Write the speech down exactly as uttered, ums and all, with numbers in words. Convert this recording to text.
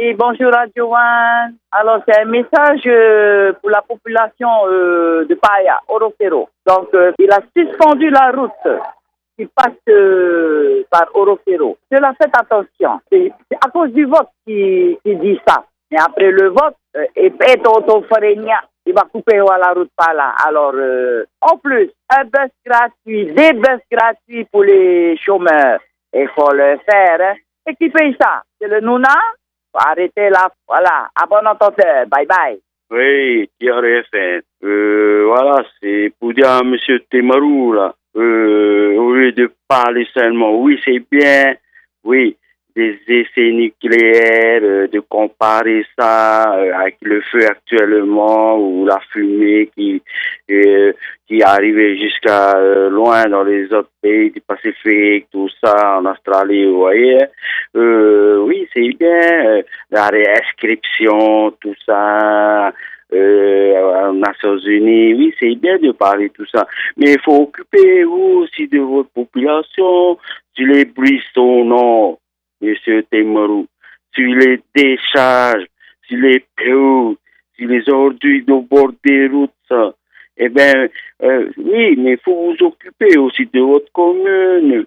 Oui, bonjour Radio One. Alors, c'est un message euh, pour la population euh, de Paya, Orofero. Donc, euh, il a suspendu la route qui passe euh, par Orofero. Cela, faites attention. C'est, c'est à cause du vote qui, qui dit ça. Mais après le vote, euh, et il va couper la route par là. Alors, euh, en plus, un bus gratuit, des bus gratuits pour les chômeurs. Il faut le faire. Hein. Et qui paye ça? C'est le Nouna? Arrêtez là, voilà, à bon entendeur, bye bye. Oui, qui aurait fait euh, voilà, c'est pour dire à M. Temarou, là, euh, au lieu de parler seulement, oui, c'est bien, oui, des essais nucléaires, euh, de comparer ça euh, avec le feu actuellement, ou la fumée qui, euh, qui arrivait jusqu'à euh, loin dans les autres pays du Pacifique, tout ça, en Australie, vous voyez. Euh, oui, c'est bien, euh, la réinscription, tout ça, euh, aux Nations Unies, oui, c'est bien de parler tout ça. Mais il faut occuper vous aussi de votre population, sur les brissons, non, Monsieur Temarou, sur les décharges, sur les pelouses, sur les ordures au bord des routes, ça. Eh bien, euh, oui, mais il faut vous occuper aussi de votre commune.